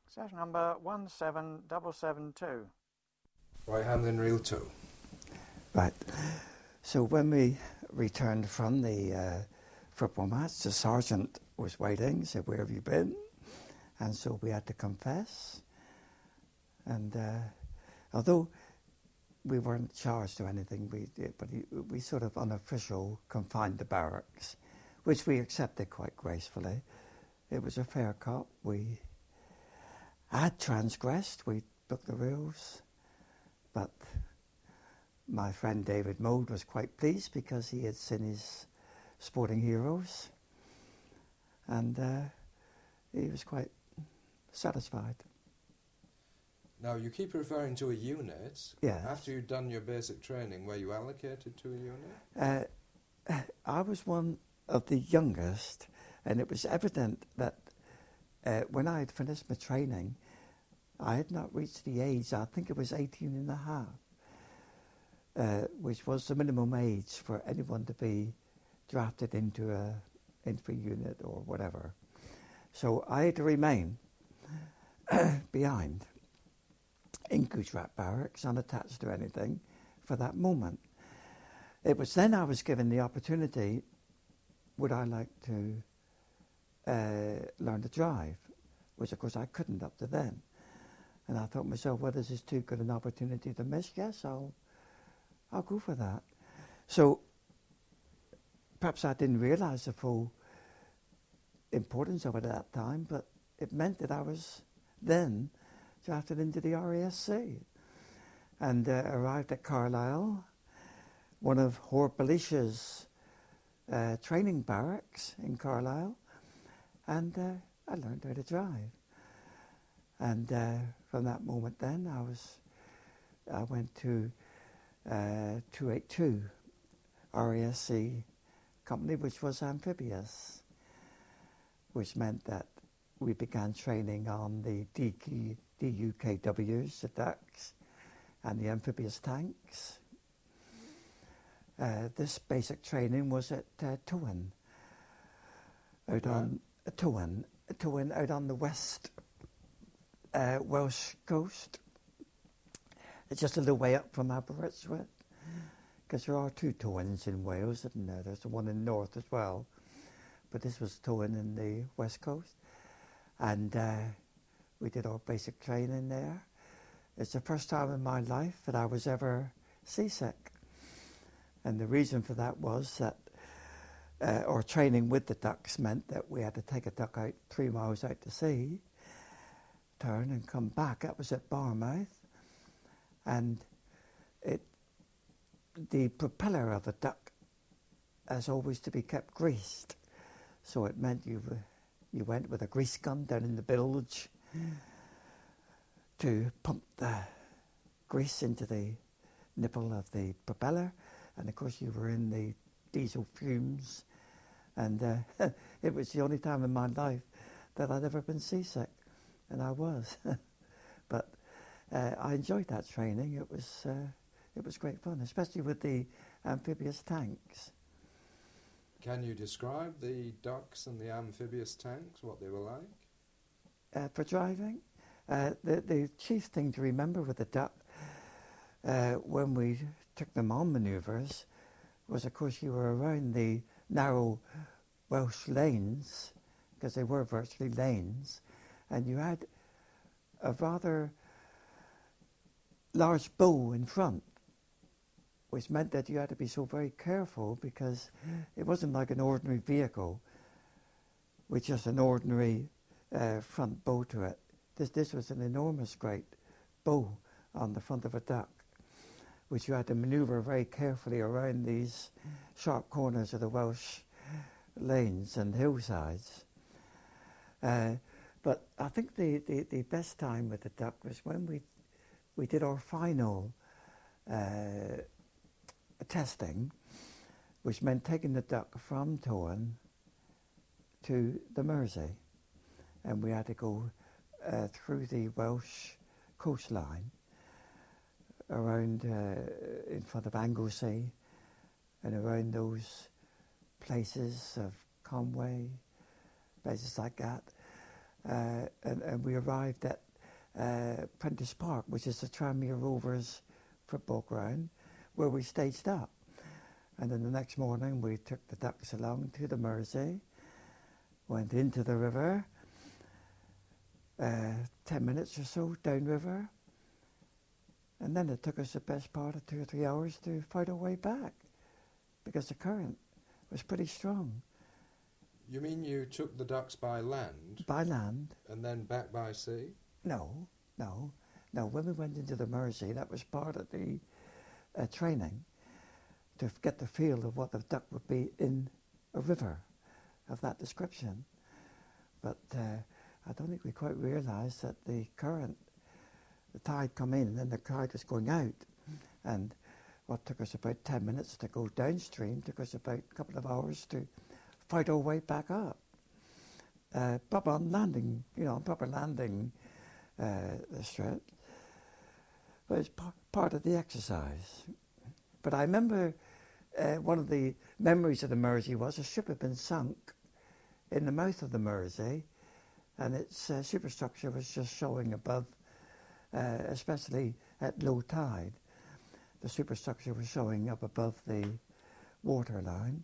Session number 17772. Right hand in reel 2. Right. So when we returned from the football match, the sergeant was waiting, said, "Where have you been?" And so we had to confess. And although we weren't charged or anything, we sort of unofficial confined the barracks, which we accepted quite gracefully. It was a fair cop. We had transgressed. We broke the rules, but my friend David Mode was quite pleased because he had seen his Sporting Heroes, and he was quite satisfied. Now, you keep referring to a unit. Yes. After you'd done your basic training, were you allocated to a unit? I was one of the youngest, and it was evident that when I had finished my training, I had not reached the age, I think it was 18 and a half, which was the minimum age for anyone to be drafted into a unit or whatever. So I had to remain behind in Gujarat barracks, unattached to anything, for that moment. It was then I was given the opportunity, would I like to learn to drive, which of course I couldn't up to then. And I thought to myself, well, this is too good an opportunity to miss. Yes, I'll go for that. So perhaps I didn't realize the full importance of it at that time, but it meant that I was then drafted into the RASC and arrived at Carlisle, one of Hor Belisha's training barracks in Carlisle, and I learned how to drive. And from that moment then, I went to 282 RASC company, which was amphibious, which meant that we began training on the DUKWs, the ducks, and the amphibious tanks. This basic training was at Tywyn, out on the west Welsh coast. It's just a little way up from Aberystwyth, because there are two Tywyns in Wales, isn't there? There's the one in the north as well, but this was Tywyn in the west coast, and we did our basic training there. It's the first time in my life that I was ever seasick, and the reason for that was that our training with the ducks meant that we had to take a duck out 3 miles out to sea, turn and come back. That was at Barmouth, and the propeller of the duck has always to be kept greased, so it meant you went with a grease gun down in the bilge to pump the grease into the nipple of the propeller, and of course you were in the diesel fumes, and it was the only time in my life that I'd ever been seasick, and I was. But I enjoyed that training. It was great fun, especially with the amphibious tanks. Can you describe the ducks and the amphibious tanks, what they were like? For driving, the chief thing to remember with the duck, when we took them on manoeuvres, was of course you were around the narrow Welsh lanes, because they were virtually lanes, and you had a rather large bow in front, which meant that you had to be so very careful, because it wasn't like an ordinary vehicle with just an ordinary front bow to it. This was an enormous great bow on the front of a duck, which you had to maneuver very carefully around these sharp corners of the Welsh lanes and hillsides. But I think the best time with the duck was when we did our final testing, which meant taking the duck from Tywyn to the Mersey, and we had to go through the Welsh coastline around in front of Anglesey and around those places of Conway, places like that, and we arrived at Prentice Park, which is the Tranmere Rovers football ground, where we staged up. And then the next morning we took the ducks along to the Mersey, went into the river, 10 minutes or so downriver, and then it took us the best part of 2 or 3 hours to fight our way back because the current was pretty strong. You mean you took the ducks by land By land? and then back by sea? No. When we went into the Mersey, that was part of the training to get the feel of what the duck would be in a river of that description. But I don't think we quite realised that the current, the tide come in and the tide was going out. And what took us about 10 minutes to go downstream took us about a couple of hours to fight our way back up. Proper landing, proper landing the strait. But it's part of the exercise. But I remember one of the memories of the Mersey was a ship had been sunk in the mouth of the Mersey, and its superstructure was just showing above, especially at low tide. The superstructure was showing up above the waterline.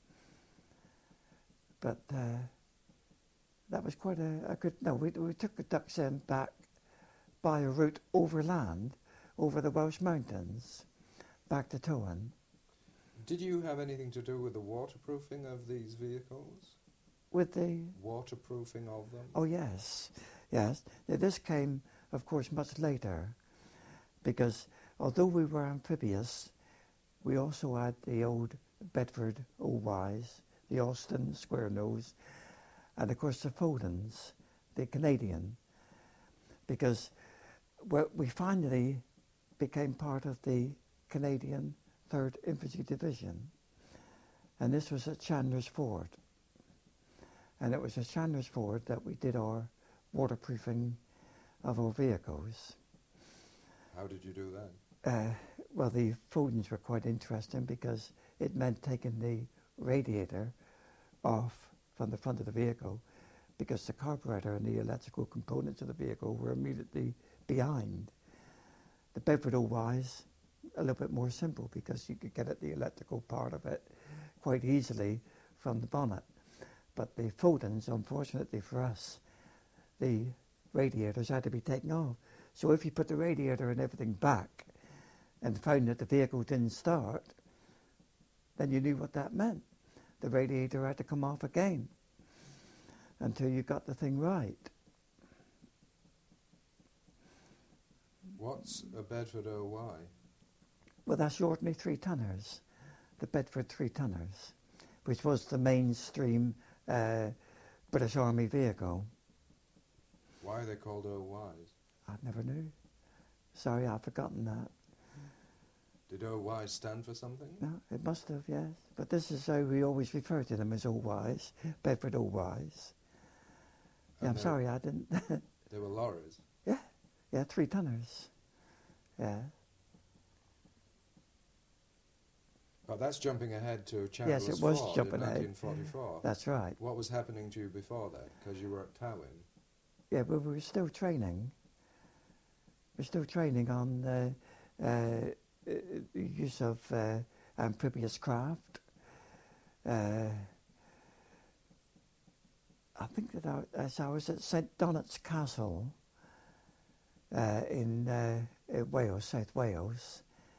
But that was quite a good... No, we took the ducks in back by a route overland, over the Welsh Mountains, back to Tywyn. Did you have anything to do with the waterproofing of these vehicles? With the... Waterproofing of them? Oh, yes. Now, this came, of course, much later, because although we were amphibious, we also had the old Bedford Old-Wise, the Austin Square Nose, and of course the Fodens, the Canadian, because we finally became part of the Canadian 3rd Infantry Division, and this was at Chandler's Ford. And it was at Chandler's Ford that we did our waterproofing of our vehicles. How did you do that? Well, the Fodens were quite interesting because it meant taking the radiator off from the front of the vehicle, because the carburetor and the electrical components of the vehicle were immediately behind. The Bedford Old-Wise, a little bit more simple, because you could get at the electrical part of it quite easily from the bonnet. But the Fodens, unfortunately for us, the radiators had to be taken off. So if you put the radiator and everything back and found that the vehicle didn't start, then you knew what that meant. The radiator had to come off again until you got the thing right. What's a Bedford OY? Well, that's the ordinary 3-tonners, the Bedford 3-tonners, which was the mainstream British Army vehicle. Why are they called OYs? I never knew. Sorry, I've forgotten that. Did OY stand for something? No, it must have, yes. But this is how we always refer to them, as Old-Wise, Bedford Old-Wise. Yeah, I'm sorry, I didn't... They were lorries? Yeah, 3-tonners. Yeah. Oh, that's jumping ahead to Chandler's Yes, it was Ford jumping in ahead. 1944. That's right. What was happening to you before that? Because you were at Tywyn. Yeah, but we were still training. We're still training on the use of amphibious craft. I think that as I was at St Donat's Castle in Wales, South Wales,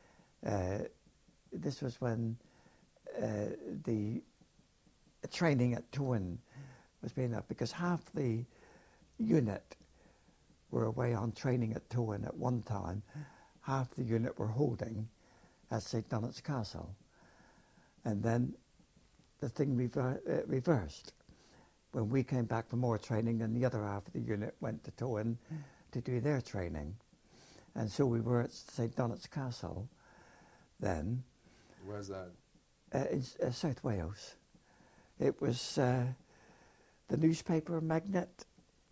this was when the training at Tywyn was being up, because half the unit were away on training at Tywyn at one time, half the unit were holding at St Donat's Castle. And then the thing reversed. When we came back for more training, then the other half of the unit went to Tywyn to do their training. And so we were at St Donat's Castle then. Where's that? In South Wales. It was the newspaper magnate.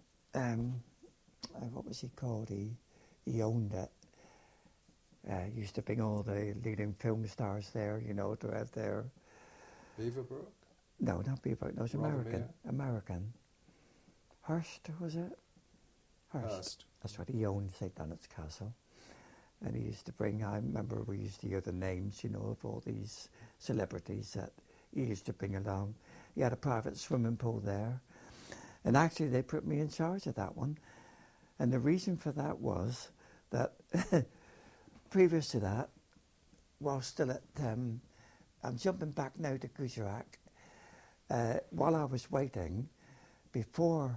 What was he called? He owned it. Used to bring all the leading film stars there, to have their... Beaverbrook? No, not Beaverbrook. No, it was American. Hearst, was it? Hearst. That's right, he owned St. Donat's Castle. And he used to bring, I remember we used to hear the names, you know, of all these celebrities that he used to bring along. He had a private swimming pool there. And actually they put me in charge of that one. And the reason for that was that previous to that, while still at, I'm jumping back now to Gujarat, while I was waiting, before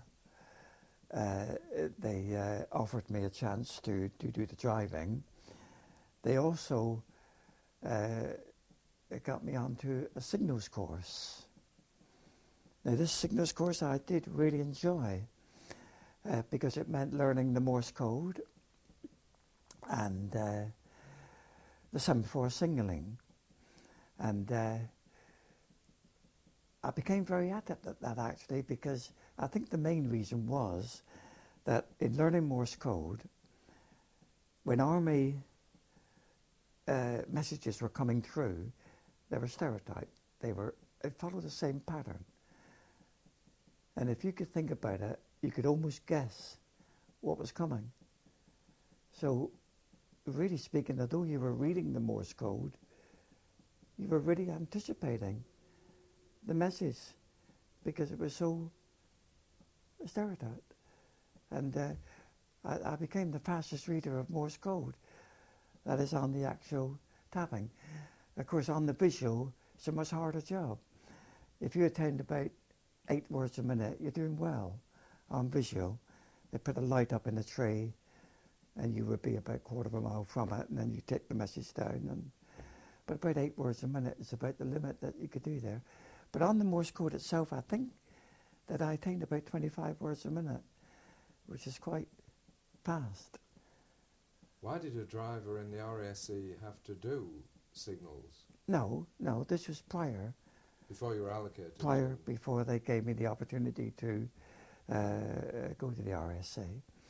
they offered me a chance to do the driving, they also got me onto a signals course. Now this signals course I did really enjoy because it meant learning the Morse code and the semaphore signaling. And I became very adept at that actually, because I think the main reason was that in learning Morse code, when army messages were coming through, they were stereotyped. It followed the same pattern. And if you could think about it, you could almost guess what was coming. So, really speaking, although you were reading the Morse code, you were really anticipating the message because it was so stereotyped. And I became the fastest reader of Morse code. That is on the actual tapping. Of course, on the visual, it's a much harder job. If you attend about 8 words a minute, you're doing well on visual. They put a light up in a tree, and you would be about a quarter of a mile from it, and then you take the message down. But about 8 words a minute is about the limit that you could do there. But on the Morse code itself, I think that I attained about 25 words a minute, which is quite fast. Why did a driver in the RASC have to do signals? No, this was prior. Before you were allocated? Before they gave me the opportunity to go to the RSA.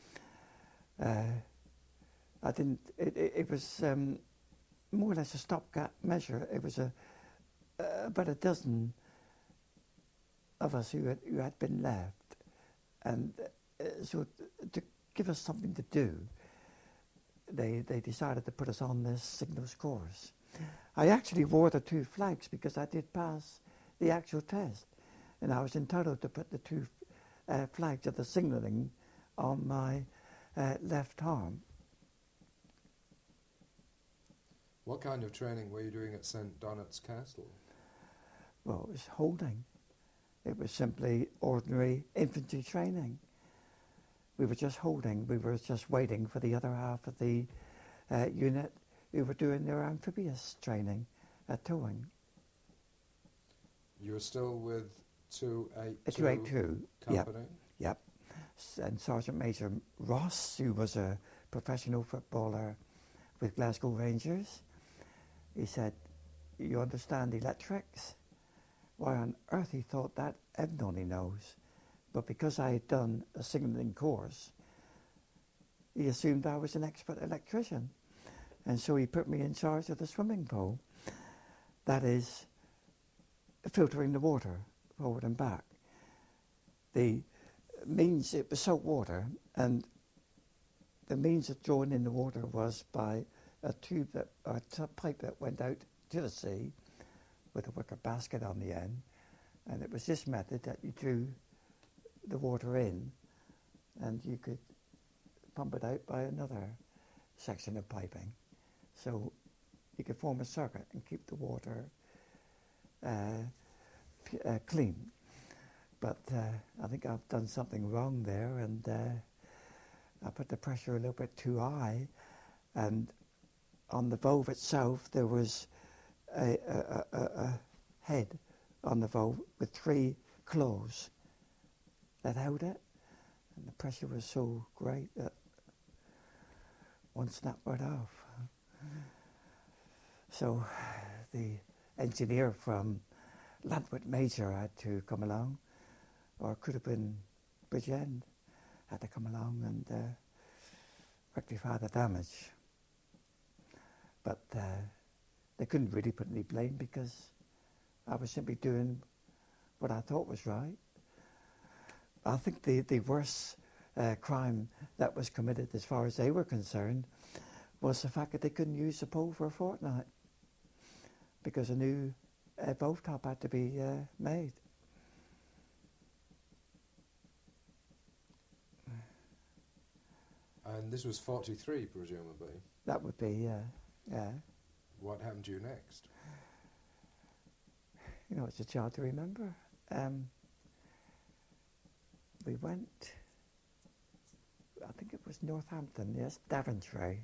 I didn't, it was more or less a stopgap measure. It was about a dozen of us who had been left. And so to give us something to do, they decided to put us on this signals course. I actually wore the 2 flags because I did pass the actual test, and I was entitled to put the 2 flags of the signaling on my left arm. What kind of training were you doing at St. Donat's Castle? Well, it was holding. It was simply ordinary infantry training. We were just holding. We were just waiting for the other half of the unit who were doing their amphibious training at towing. You were still with 282 282, Company? Yep. And Sergeant Major Ross, who was a professional footballer with Glasgow Rangers, he said, "You understand electrics?" Why on earth he thought that, heaven only knows. But because I had done a signalling course, he assumed I was an expert electrician. And so he put me in charge of the swimming pool. That is, filtering the water forward and back. The means, it was salt water, and the means of drawing in the water was by a pipe that went out to the sea with a wicker basket on the end. And it was this method that you drew the water in, and you could pump it out by another section of piping. So you could form a circuit and keep the water clean. But I think I've done something wrong there, and I put the pressure a little bit too high, and on the valve itself there was a head on the valve with 3 claws that held it, and the pressure was so great that one snapped right off. So the engineer from Landwick Major had to come along, or it could have been Bridgend, had to come along and rectify the damage. But they couldn't really put any blame because I was simply doing what I thought was right. I think the worst crime that was committed, as far as they were concerned, was the fact that they couldn't use the pole for a fortnight because a new boat top had to be made. And this was 43, presumably. That would be, yeah. What happened to you next? You know, it's a child to remember. We went, I think it was Northampton, yes, Daventry.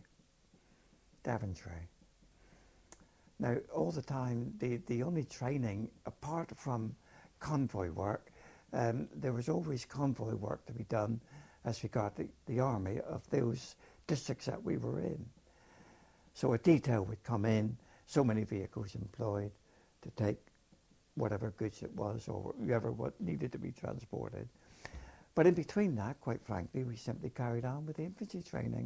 Now, all the time, the only training, apart from convoy work, there was always convoy work to be done as regard the army of those districts that we were in. So a detail would come in, so many vehicles employed to take whatever goods it was or whatever what needed to be transported. But in between that, quite frankly, we simply carried on with the infantry training.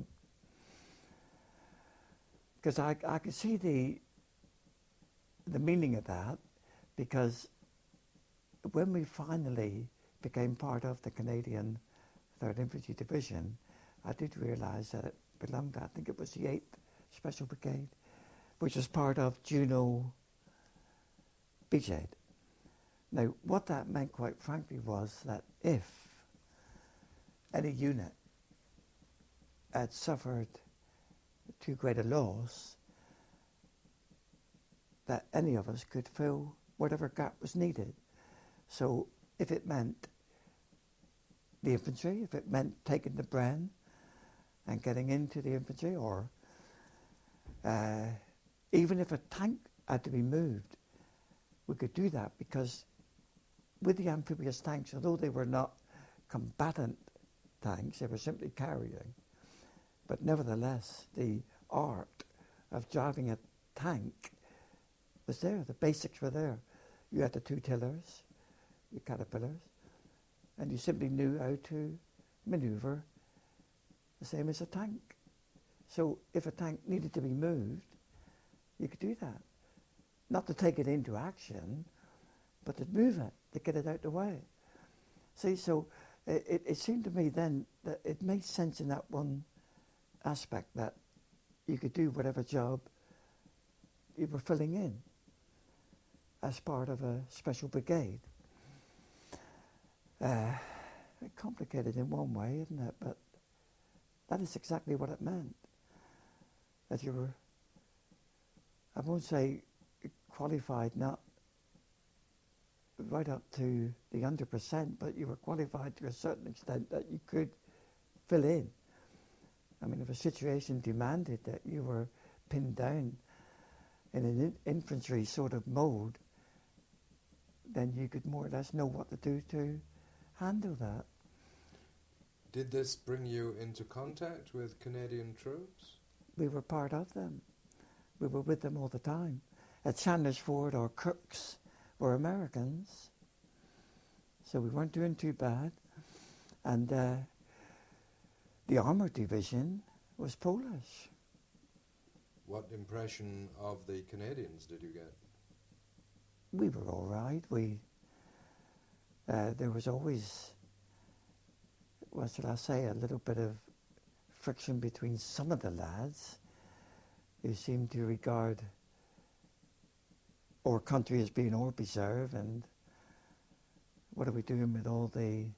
Because I could see the meaning of that, because when we finally became part of the Canadian 3rd Infantry Division, I did realise that it belonged to, I think it was the 8th Special Brigade, which was part of Juno Brigade. Now, what that meant, quite frankly, was that if any unit had suffered too great a loss, that any of us could fill whatever gap was needed. So if it meant the infantry, if it meant taking the Bren and getting into the infantry, or even if a tank had to be moved, we could do that, because with the amphibious tanks, although they were not combatant tanks, they were simply carrying, but nevertheless the art of driving a tank was there. The basics were there. You had the two tillers, your caterpillars, and you simply knew how to maneuver the same as a tank. So if a tank needed to be moved, you could do that. Not to take it into action, but to move it, to get it out the way. See, so it seemed to me then that it made sense in that one aspect, that you could do whatever job you were filling in as part of a special brigade. Complicated in one way, isn't it? But that is exactly what it meant. That you were, I won't say qualified, not right up to the 100%, but you were qualified to a certain extent that you could fill in. I mean, if a situation demanded that you were pinned down in an infantry sort of mode, then you could more or less know what to do to handle that. Did this bring you into contact with Canadian troops? We were part of them. We were with them all the time. At Chandler's Ford or Cooks were Americans, so we weren't doing too bad. And the Armour Division was Polish. What impression of the Canadians did you get? We were all right. There was always, what should I say, a little bit of friction between some of the lads who seemed to regard our country as being our preserve, and what are we doing with all the,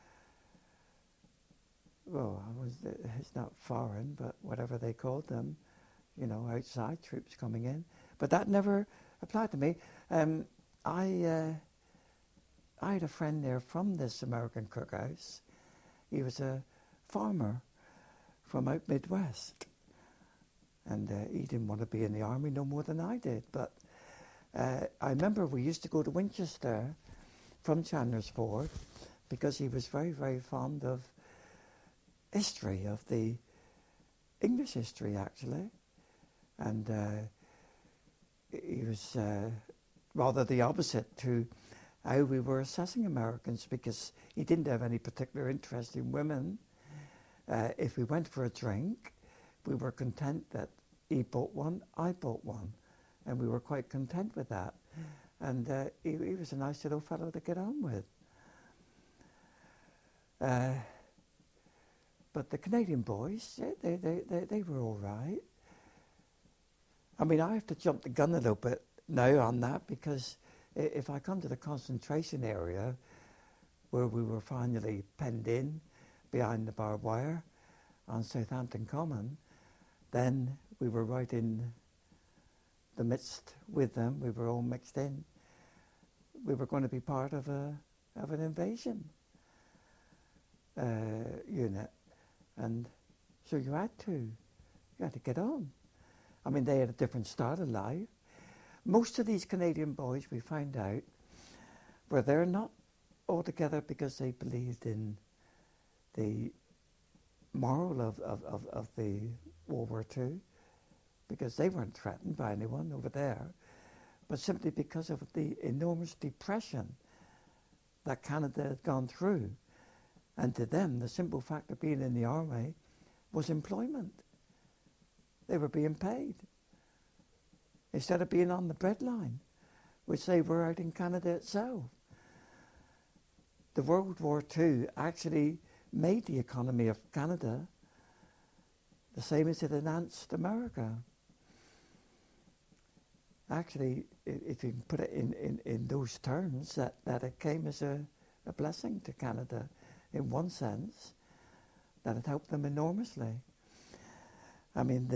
well, it's not foreign, but whatever they called them, you know, outside troops coming in. But that never applied to me. I had a friend there from this American cookhouse. He was a farmer from out Midwest, and he didn't want to be in the army no more than I did. But I remember we used to go to Winchester from Chandler's Ford, because he was very, very fond of history, of the English history actually, and he was rather the opposite to how we were assessing Americans, because he didn't have any particular interest in women. If we went for a drink, we were content that he bought one, I bought one, and we were quite content with that. And he was a nice little fellow to get on with. But the Canadian boys, they were all right. I mean, I have to jump the gun a little bit now on that, because if I come to the concentration area where we were finally penned in behind the barbed wire on Southampton Common, then we were right in the midst with them. We were all mixed in. We were going to be part of an invasion unit, and so you had to get on. I mean, they had a different style of life. Most of these Canadian boys, we find out, were there not altogether because they believed in the moral of the World War II, because they weren't threatened by anyone over there, but simply because of the enormous depression that Canada had gone through. And to them, the simple fact of being in the army was employment. They were being paid instead of being on the breadline, which they were out in Canada itself. The World War II actually made the economy of Canada the same as it enhanced America. Actually, if you can put it in those terms, that it came as a blessing to Canada in one sense, that it helped them enormously. I mean,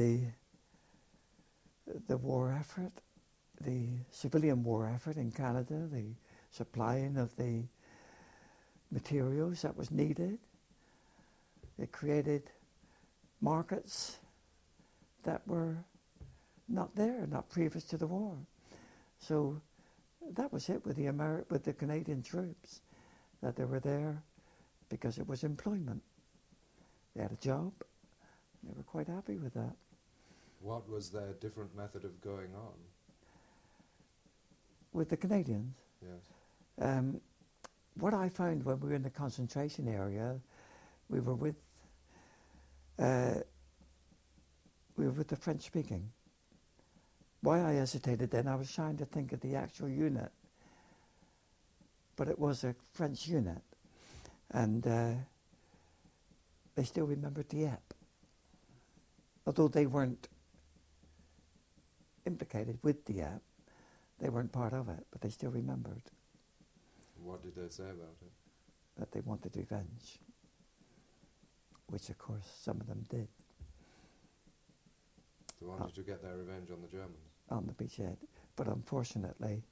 the war effort, the civilian war effort in Canada, the supplying of the materials that was needed, it created markets that were not there, not previous to the war. So that was it with the Canadian troops, that they were there because it was employment. They had a job. They were quite happy with that. What was their different method of going on? With the Canadians? Yes. What I found when we were in the concentration area, we were with the French speaking. Why I hesitated then, I was trying to think of the actual unit, but it was a French unit, and they still remembered Dieppe, although they weren't implicated with Dieppe. They weren't part of it, but they still remembered. What did they say about it? That they wanted revenge, which of course some of them did. They wanted to get their revenge on the Germans? On the beachhead. But unfortunately,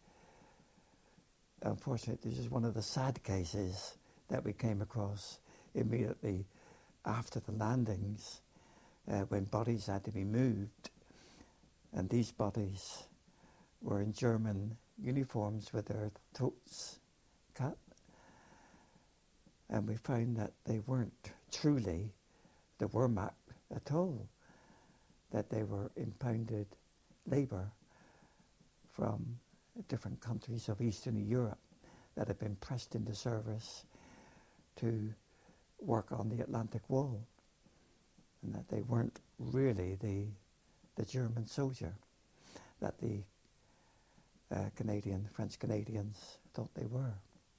this is one of the sad cases that we came across immediately after the landings, when bodies had to be moved, and these bodies were in German uniforms with their throats cut, and we found that they weren't truly the Wehrmacht at all, that they were impounded labour from different countries of Eastern Europe that had been pressed into service to work on the Atlantic Wall, and that they weren't really the German soldier that the French Canadians thought they were.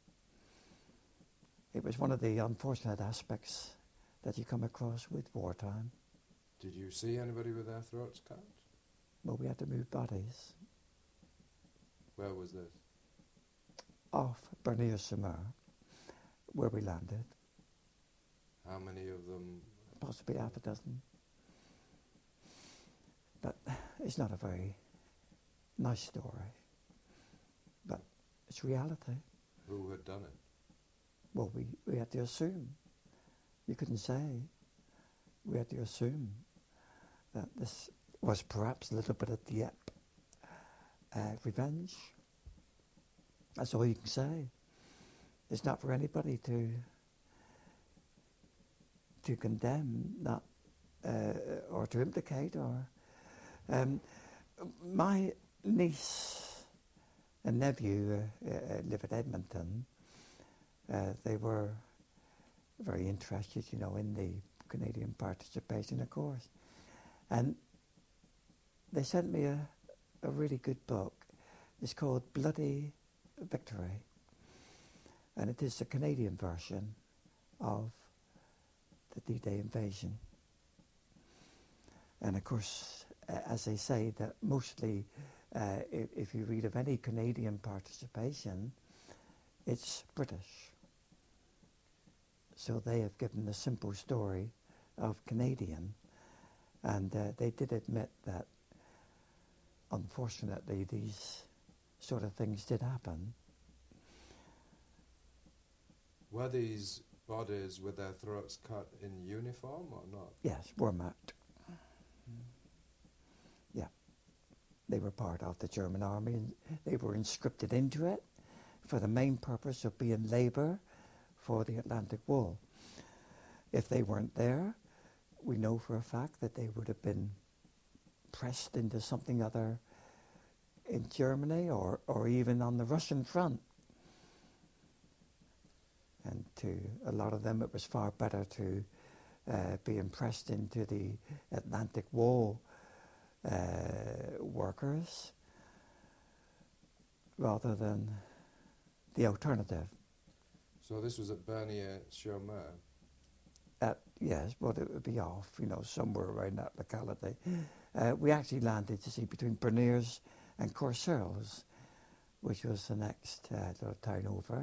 It was one of the unfortunate aspects that you come across with wartime. Did you see anybody with their throats cut? Well, we had to move bodies. Where was this? Off Bernier-sur-Mer, where we landed. How many of them? Possibly half a dozen. But it's not a very nice story. But it's reality. Who had done it? Well, we had to assume. You couldn't say. We had to assume that this was perhaps a little bit of Dieppe revenge. That's all you can say. It's not for anybody to condemn, not or to implicate. Or my niece and nephew live at Edmonton. They were very interested, in the Canadian participation, of course. And they sent me a really good book. It's called Bloody Victory. And it is the Canadian version of the D-Day invasion. And of course, as they say, that mostly, if you read of any Canadian participation, it's British. So they have given the simple story of Canadian, and they did admit that, unfortunately, these sort of things did happen. Were these bodies with their throats cut in uniform or not? Yes, were marked. Yeah, they were part of the German army, and they were conscripted into it for the main purpose of being labour for the Atlantic Wall. If they weren't there, we know for a fact that they would have been pressed into something other in Germany or even on the Russian front. And to a lot of them, it was far better to be impressed into the Atlantic Wall workers rather than the alternative. So this was at Bernier-sur-Mer? Yes, but it would be off, somewhere around that locality. We actually landed, between Berniers and Courcelles, which was the next little town over.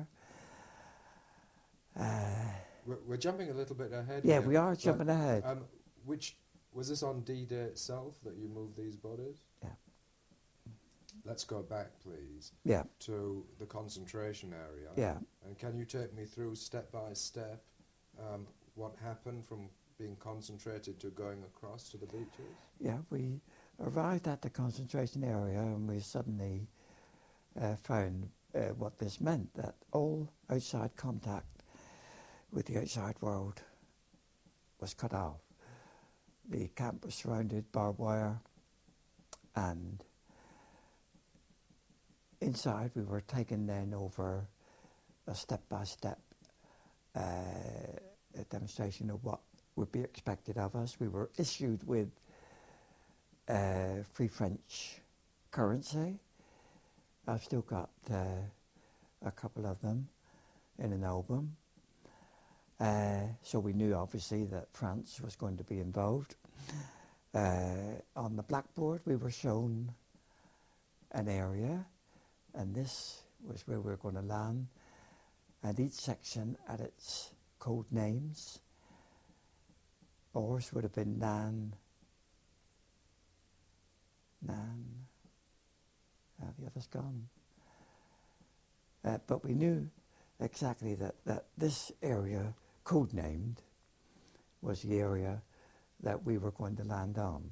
We're jumping a little bit ahead. Yeah, here, we are jumping ahead. Which was this on D-Day itself that you moved these bodies? Yeah. Let's go back, please. Yeah. To the concentration area. Yeah. And can you take me through step by step what happened from being concentrated to going across to the beaches? Yeah, we arrived at the concentration area and we suddenly found what this meant, that all outside contact with the outside world was cut off. The camp was surrounded, barbed wire, and inside we were taken then over a step-by-step a demonstration of what would be expected of us. We were issued with free French currency. I've still got a couple of them in an album. So we knew obviously that France was going to be involved. On the blackboard we were shown an area, and this was where we were going to land, and each section had its code names. Ours would have been Nan, the other's gone. But we knew exactly that this area, codenamed, was the area that we were going to land on.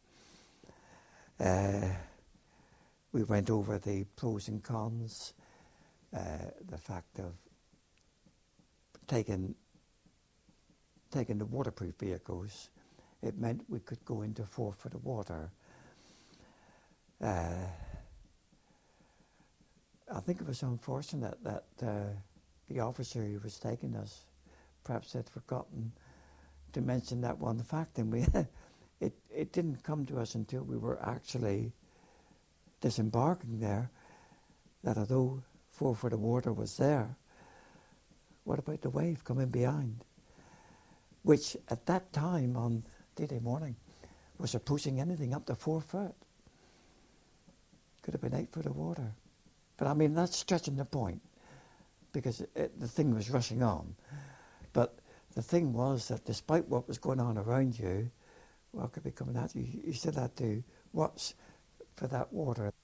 We went over the pros and cons, the fact of taking the waterproof vehicles. It meant we could go into 4 foot of water. I think it was unfortunate that the officer who was taking us perhaps had forgotten to mention that one fact, and it didn't come to us until we were actually disembarking there, that although 4 foot of water was there, what about the wave coming behind? Which at that time on D-Day morning was approaching anything up to 4 foot. Could have been 8 foot of water. But I mean, that's stretching the point, because the thing was rushing on. But the thing was that despite what was going on around you, what could be coming at you, you still had to watch for that water.